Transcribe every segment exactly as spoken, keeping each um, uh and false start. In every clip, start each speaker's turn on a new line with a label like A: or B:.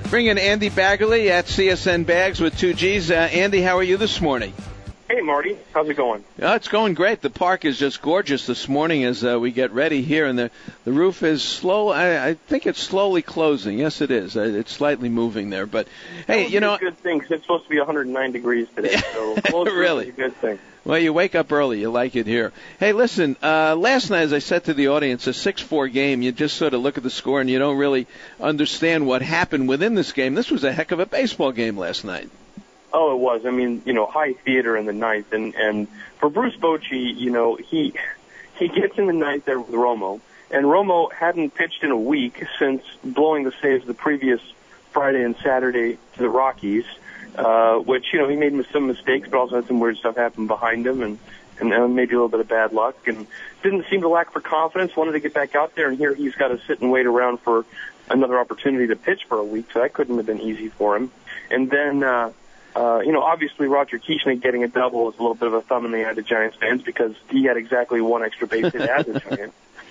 A: Bring in Andy Baggerly at C S N Bags with two G's. Uh, Andy, how are you this morning?
B: Hey, Marty. How's it going?
A: Uh, it's going great. The park is just gorgeous this morning as uh, we get ready here, and the the roof is slow. I, I think it's slowly closing. Yes, it is. Uh, it's slightly moving there. But, hey,
B: that
A: you know.
B: It's a good thing because it's supposed to be one hundred nine degrees today. So close
A: really?
B: is a good thing.
A: Well, you wake up early. You like it here. Hey, listen, uh, last night, as I said to the audience, a six four game, you just sort of look at the score and you don't really understand what happened within this game. This was a heck of a baseball game last night.
B: Oh, it was. I mean, you know, high theater in the ninth. And, and for Bruce Bochy, you know, he he gets in the ninth there with Romo. And Romo hadn't pitched in a week since blowing the saves the previous Friday and Saturday to the Rockies. Uh, which, you know, he made some mistakes, but also had some weird stuff happen behind him, and, and uh, maybe a little bit of bad luck, and didn't seem to lack for confidence, wanted to get back out there, and here he's got to sit and wait around for another opportunity to pitch for a week, so that couldn't have been easy for him. And then, uh, uh, you know, obviously Roger Kieschnick getting a double was a little bit of a thumb in the eye to Giants fans because he had exactly one extra base hit as a Giant.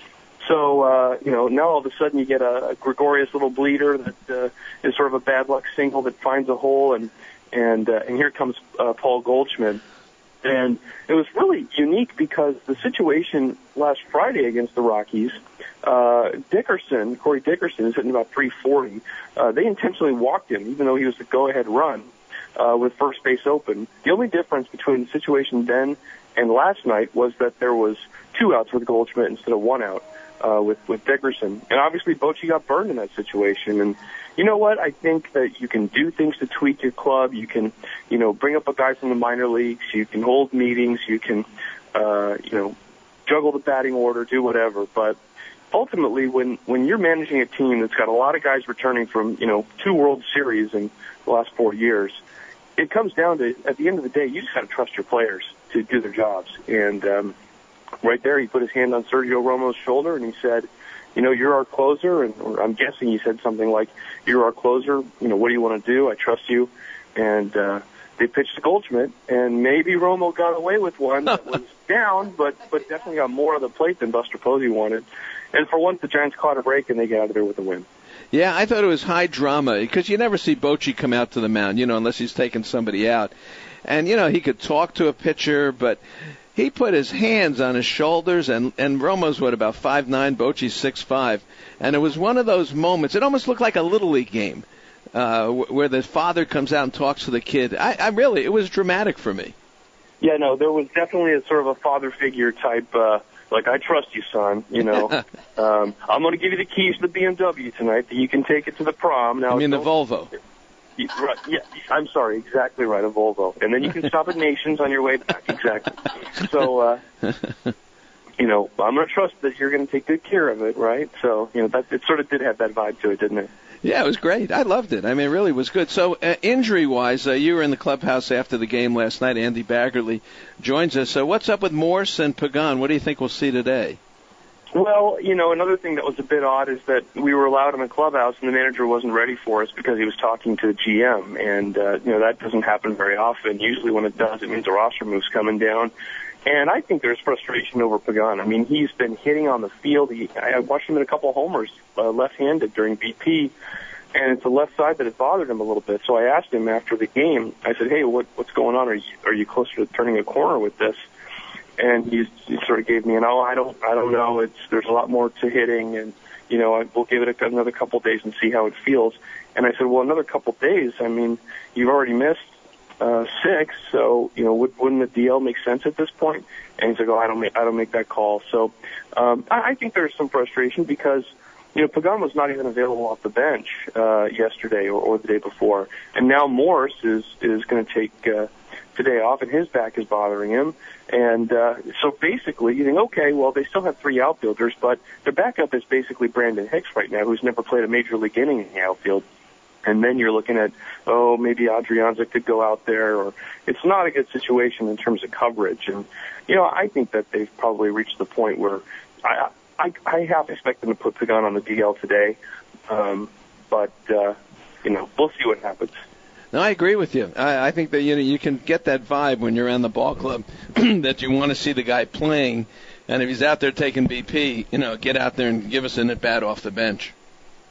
B: So, uh, you know, now all of a sudden you get a, a gregarious little bleeder that uh, is sort of a bad luck single that finds a hole, and And uh, and here comes uh, Paul Goldschmidt. And it was really unique because the situation last Friday against the Rockies, uh, Dickerson, Corey Dickerson, is hitting about three forty. Uh, they intentionally walked him, even though he was the go-ahead run uh, with first base open. The only difference between the situation then and last night was that there was two outs with Goldschmidt instead of one out uh, with, with Dickerson. And obviously Bochy got burned in that situation. And you know what? I think that you can do things to tweak your club. You can, you know, bring up a guy from the minor leagues. You can hold meetings. You can, uh, you know, juggle the batting order, do whatever. But ultimately, when, when you're managing a team that's got a lot of guys returning from, you know, two World Series in the last four years, it comes down to, at the end of the day, you just got to trust your players to do their jobs. And um, right there, he put his hand on Sergio Romo's shoulder and he said, you know, you're our closer, and or I'm guessing he said something like, you're our closer, you know, what do you want to do? I trust you. And uh, they pitched to Goldschmidt, and maybe Romo got away with one that was down, but, but definitely got more on the plate than Buster Posey wanted. And for once, the Giants caught a break, and they get out of there with a win.
A: Yeah, I thought it was high drama, because you never see Bochy come out to the mound, you know, unless he's taking somebody out. And, you know, he could talk to a pitcher, but he put his hands on his shoulders, and, and Romo's, what, about five nine, Bochy's six five. And it was one of those moments, it almost looked like a Little League game, uh, where the father comes out and talks to the kid. I, I really, it was dramatic for me.
B: Yeah, no, there was definitely a sort of a father figure type, uh, like, I trust you, son, you know. um, I'm going to give you the keys to the B M W tonight, that you can take it to the prom. Now,
A: I mean the Volvo.
B: Right, yeah, I'm sorry, exactly right, a Volvo. And then you can stop at Nations on your way back, exactly. So, uh, you know, I'm going to trust that you're going to take good care of it, right? So, you know, that it sort of did have that vibe to it, didn't it?
A: Yeah, it was great. I loved it. I mean, it really was good. So, uh, injury-wise, uh, you were in the clubhouse after the game last night. Andy Baggerly joins us. So what's up with Morse and Pagan? What do you think we'll see today?
B: Well, you know, another thing that was a bit odd is that we were allowed in the clubhouse and the manager wasn't ready for us because he was talking to the G M. And, uh, you know, that doesn't happen very often. Usually when it does, it means the roster move's coming down. And I think there's frustration over Pagan. I mean, he's been hitting on the field. He, I watched him in a couple of homers uh, left-handed during B P, and it's the left side that has bothered him a little bit. So I asked him after the game, I said, hey, what, what's going on? Are you, are you closer to turning a corner with this? And he, he sort of gave me an, oh, I don't, I don't know. It's, there's a lot more to hitting, and, you know, I, we'll give it a, another couple days and see how it feels. And I said, well, another couple days. I mean, you've already missed uh, six, so, you know, would, wouldn't the D L make sense at this point? And he's like, oh, I don't make, I don't make that call. So, um, I, I think there's some frustration because, you know, Pagan was not even available off the bench, uh, yesterday or, or the day before. And now Morse is, is going to take, uh, today off, and his back is bothering him. And uh, so basically, you think, okay, well, they still have three outfielders, but their backup is basically Brandon Hicks right now, who's never played a major league inning in the outfield. And then you're looking at, oh, maybe Adrianza could go out there, or it's not a good situation in terms of coverage. And, you know, I think that they've probably reached the point where I I, I half expect them to put Pagan on the D L today. Um, but, uh, you know, we'll see what happens.
A: No, I agree with you. I, I think that you know you can get that vibe when you're around the ball club that you want to see the guy playing, and if he's out there taking B P, you know, get out there and give us an at bat off the bench.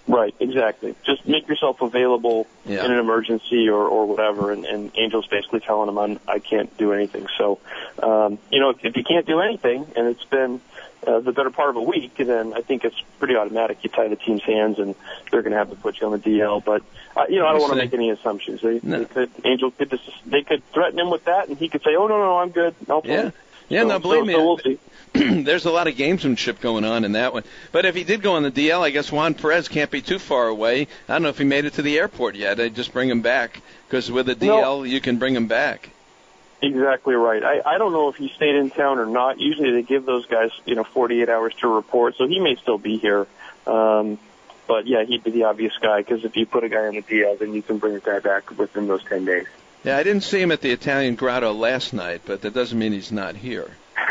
B: Right, exactly. Just make yourself available
A: yeah.
B: in an emergency or, or whatever, and, and Angel's basically telling him, I'm, I can't do anything. So, um, you know, if, if you can't do anything, and it's been uh, the better part of a week, then I think it's pretty automatic. You tie the team's hands, and they're going to have to put you on the D L. But, uh, you know, I don't want to make any assumptions. They, no. they could, Angel could just, they could threaten him with that, and he could say, oh, no, no, I'm good. I'll play.
A: Yeah. Yeah,
B: so,
A: no, believe
B: so,
A: me.
B: So we'll see.
A: There's a lot of gamesmanship going on in that one. But if he did go on the D L, I guess Juan Perez can't be too far away. I don't know if he made it to the airport yet. They just bring him back because with a D L, no. you can bring him back.
B: Exactly right. I, I don't know if he stayed in town or not. Usually they give those guys, you know, forty-eight hours to report, so he may still be here. Um, but, yeah, he'd be the obvious guy because if you put a guy on the D L, then you can bring a guy back within those ten days.
A: Yeah, I didn't see him at the Italian Grotto last night, but that doesn't mean he's not here.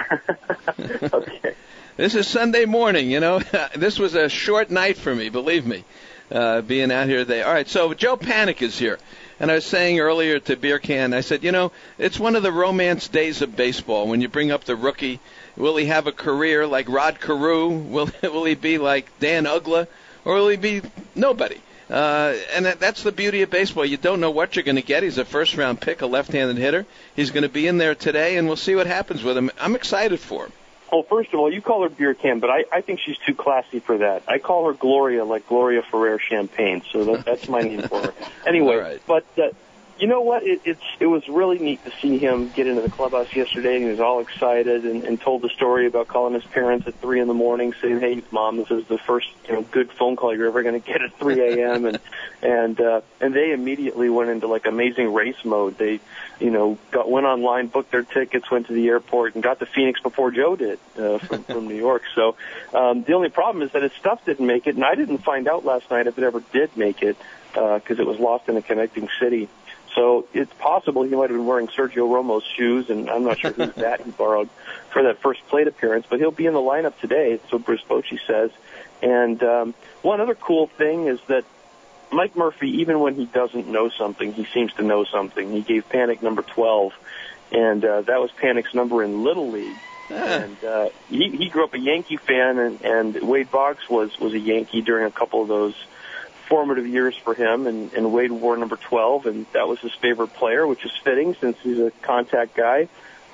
B: Okay.
A: This is Sunday morning, you know. This was a short night for me, believe me, uh, being out here today. All right, so Joe Panik is here. And I was saying earlier to Beer Can, I said, you know, it's one of the romance days of baseball when you bring up the rookie. Will he have a career like Rod Carew? Will, will he be like Dan Uggla? Or will he be nobody? Uh, and that, that's the beauty of baseball. You don't know what you're going to get. He's a first-round pick, a left-handed hitter. He's going to be in there today, and we'll see what happens with him. I'm excited for him.
B: Well, first of all, you call her Beer Can, but I, I think she's too classy for that. I call her Gloria, like Gloria Ferrer Champagne, so that, that's my name for her. Anyway,
A: right.
B: but uh, you know what? It, it's it was really neat to see him get into the clubhouse yesterday, and he was all excited and, and told the story about calling his parents at three in the morning, saying, "Hey, Mom, this is the first you know good phone call you're ever going to get at three a.m." and and uh, and they immediately went into like amazing race mode. They, you know, got went online, booked their tickets, went to the airport, and got to Phoenix before Joe did uh, from, from New York. So um, the only problem is that his stuff didn't make it, and I didn't find out last night if it ever did make it because uh, it was lost in a connecting city. So it's possible he might have been wearing Sergio Romo's shoes, and I'm not sure whose bat he borrowed for that first plate appearance, but he'll be in the lineup today, so Bruce Bochy says. And um, one other cool thing is that Mike Murphy, even when he doesn't know something, he seems to know something. He gave Panik number twelve, and uh, that was Panik's number in Little League. And uh, he, he grew up a Yankee fan, and, and Wade Boggs was, was a Yankee during a couple of those formative years for him, and, and Wade wore number twelve, and that was his favorite player, which is fitting since he's a contact guy,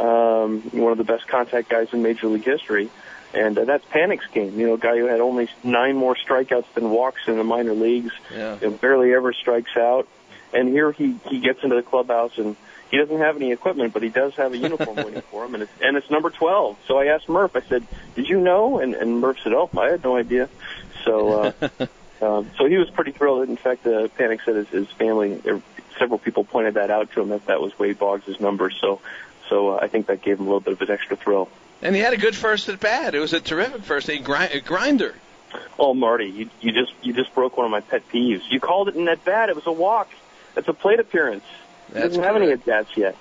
B: um, one of the best contact guys in Major League history. And uh, that's Panik's game, you know, a guy who had only nine more strikeouts than walks in the minor leagues,
A: yeah.
B: you know, barely ever strikes out. And here he, he gets into the clubhouse, and he doesn't have any equipment, but he does have a uniform waiting for him, and it's, and it's number twelve. So I asked Murph, I said, did you know? And, and Murph said, oh, I had no idea. So... Uh, Um, so he was pretty thrilled. In fact, uh, Panik said his, his family, er, several people pointed that out to him, that that was Wade Boggs' number. So so uh, I think that gave him a little bit of an extra thrill.
A: And he had a good first at bat. It was a terrific first, a, grind, a grinder.
B: Oh, Marty, you, you just you just broke one of my pet peeves. You called it in at bat. It was a walk. It's a plate appearance. He
A: That's
B: doesn't have
A: correct.
B: any at bats yet.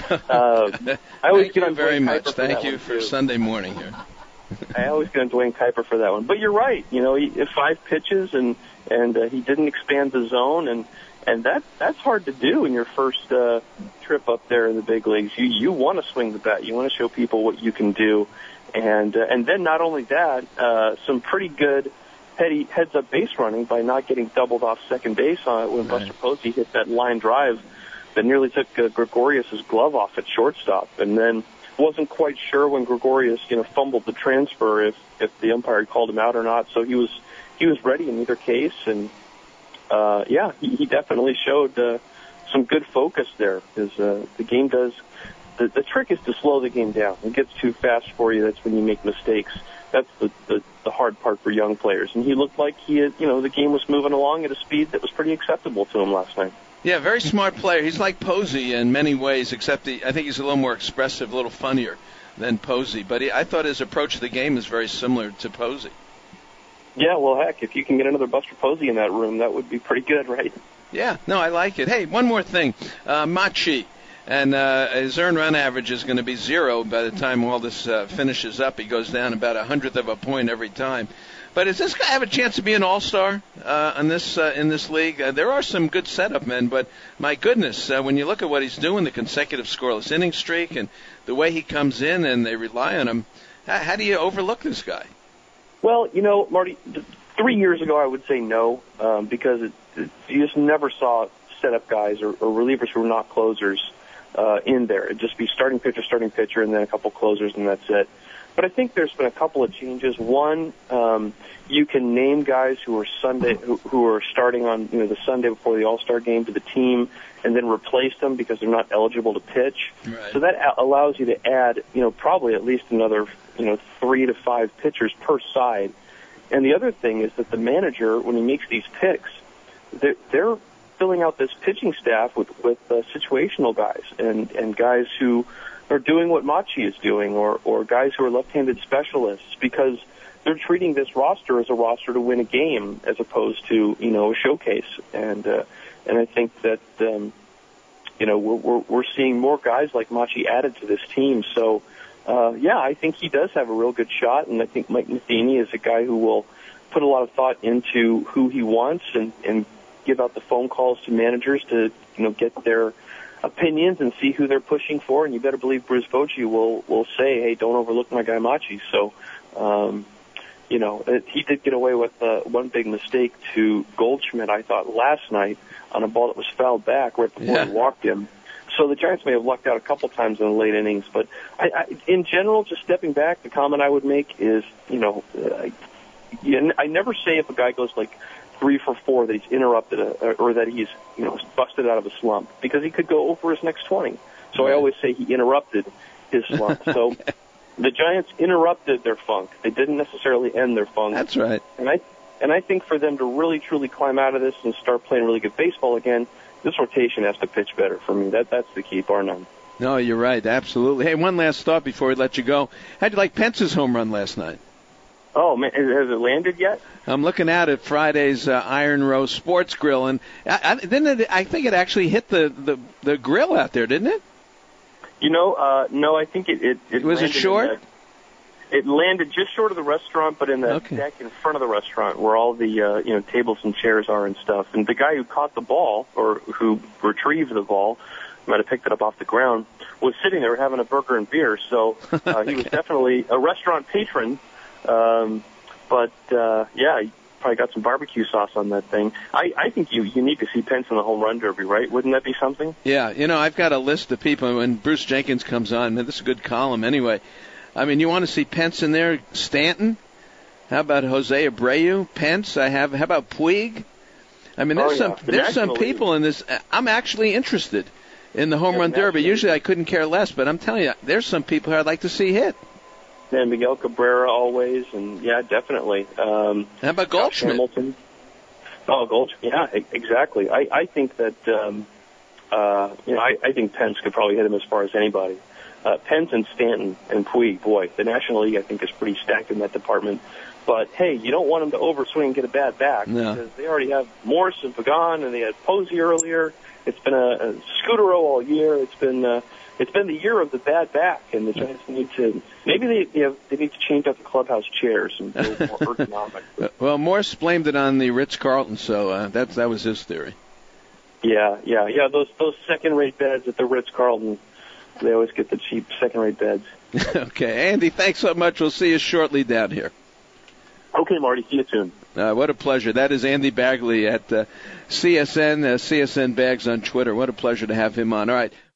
B: Uh, I always
A: Thank
B: get
A: you
B: on
A: very
B: Dwayne
A: much.
B: Kuiper for
A: Thank
B: that
A: you
B: one,
A: for
B: too.
A: Sunday morning here.
B: I always get on Dwayne Kuiper for that one. But you're right. You know, he, five pitches, and and uh, he didn't expand the zone, and and that that's hard to do in your first uh, trip up there in the big leagues. You you want to swing the bat. You want to show people what you can do, and uh, and then not only that, uh, some pretty good heady heads up base running by not getting doubled off second base on it when
A: Right.
B: Buster Posey hit that line drive that nearly took uh, Gregorius's glove off at shortstop, and then wasn't quite sure when Gregorius, you know, fumbled the transfer if if the umpire had called him out or not. So he was he was ready in either case, and uh, yeah, he, he definitely showed uh, some good focus there. Because uh, the game does the, the trick is to slow the game down. It gets too fast for you. That's when you make mistakes. That's the, the the hard part for young players. And he looked like he had, you know, the game was moving along at a speed that was pretty acceptable to him last night.
A: Yeah, very smart player. He's like Posey in many ways, except he, I think he's a little more expressive, a little funnier than Posey. But he, I thought his approach to the game is very similar to Posey.
B: Yeah, well, heck, if you can get another Buster Posey in that room, that would be pretty good, right?
A: Yeah, no, I like it. Hey, one more thing. Uh, Machi, and uh, his earned run average is going to be zero by the time all this uh, finishes up. He goes down about a hundredth of a point every time. But does this guy have a chance to be an all-star uh, in this uh, in this league? Uh, there are some good setup men, but my goodness, uh, when you look at what he's doing, the consecutive scoreless inning streak, and the way he comes in and they rely on him, how, how do you overlook this guy?
B: Well, you know, Marty, three years ago, I would say no, um, because it, it, you just never saw setup guys or, or relievers who were not closers uh, in there. It'd just be starting pitcher, starting pitcher, and then a couple closers, and that's it. But I think there's been a couple of changes. One, um, you can name guys who are Sunday, who, who are starting on you know the Sunday before the All-Star game to the team, and then replace them because they're not eligible to pitch.
A: Right.
B: So that a- allows you to add, you know, probably at least another, you know, three to five pitchers per side. And the other thing is that the manager, when he makes these picks, they're, they're filling out this pitching staff with with uh, situational guys and and guys who are doing what Machi is doing, or, or guys who are left-handed specialists, because they're treating this roster as a roster to win a game as opposed to, you know, a showcase. And uh, and I think that, um, you know, we're, we're, we're seeing more guys like Machi added to this team. So, uh, yeah, I think he does have a real good shot, and I think Mike Matheny is a guy who will put a lot of thought into who he wants and, and give out the phone calls to managers to, you know, get their opinions and see who they're pushing for, and you better believe Bruce Bochy will will say, hey, don't overlook my guy Machi. So, um, you know, it, he did get away with uh, one big mistake to Goldschmidt, I thought, last night on a ball that was fouled back right before
A: yeah.
B: he walked him. So the Giants may have lucked out a couple times in the late innings, but I, I, in general, just stepping back, the comment I would make is, you know, uh, I, I never say if a guy goes like three for four that he's interrupted a, or that he's, you know, busted out of a slump, because he could go over his next twenty. So right. I always say he interrupted his slump. So okay. The Giants interrupted their funk. They didn't necessarily end their funk.
A: That's right.
B: And I and I think for them to really truly climb out of this and start playing really good baseball again, this rotation has to pitch better for me. That that's the key, bar none.
A: No, you're right. Absolutely. Hey, one last thought before we let you go. How'd you like Pence's home run last night?
B: Oh, man, has it landed yet?
A: I'm looking out at Friday's uh, Iron Row Sports Grill, and I, I, didn't it, I think it actually hit the, the, the grill out there, didn't it?
B: You know, uh, no, I think it it, it
A: was it short.
B: The, it landed just short of the restaurant, but in the
A: okay.
B: deck in front of the restaurant, where all the uh, you know tables and chairs are and stuff. And the guy who caught the ball, or who retrieved the ball, might have picked it up off the ground, was sitting there having a burger and beer. So uh, he was definitely a restaurant patron. Um, but, uh, yeah, you probably got some barbecue sauce on that thing. I, I think you, you need to see Pence in the home run derby, right? Wouldn't that be something?
A: Yeah, you know, I've got a list of people. When Bruce Jenkins comes on, man, this is a good column anyway. I mean, you want to see Pence in there? Stanton? How about Jose Abreu? Pence? I have. How about Puig? I mean, there's
B: oh, yeah.
A: some
B: the
A: there's some
B: League.
A: people in this. I'm actually interested in the home
B: yeah,
A: run
B: the
A: derby.
B: League.
A: Usually I couldn't care less, but I'm telling you, there's some people who I'd like to see hit.
B: And Miguel Cabrera always, and yeah, definitely. Um,
A: How about Goldschmidt?
B: Hamilton. Oh, Goldschmidt. Yeah, exactly. I, I think that um, uh, you know I, I think Pence could probably hit him as far as anybody. Uh, Pence and Stanton and Puig, boy, the National League I think is pretty stacked in that department. But hey, you don't want them to overswing and get a bad back
A: no.
B: because they already have Morse and Pagan, and they had Posey earlier. It's been a, a Scudero all year. It's been uh, it's been the year of the bad back, and the Giants need to maybe they they, have, they need to change out the clubhouse chairs and build more ergonomic.
A: Well, Morse blamed it on the Ritz-Carlton, so uh, that that was his theory.
B: Yeah, yeah, yeah. Those those second-rate beds at the Ritz-Carlton, they always get the cheap second-rate beds.
A: Okay, Andy, thanks so much. We'll see you shortly down here.
B: Okay, Marty. See you soon.
A: Uh, what a pleasure. That is Andy Bagley at uh, C S N, uh, C S N Bags on Twitter. What a pleasure to have him on. All right.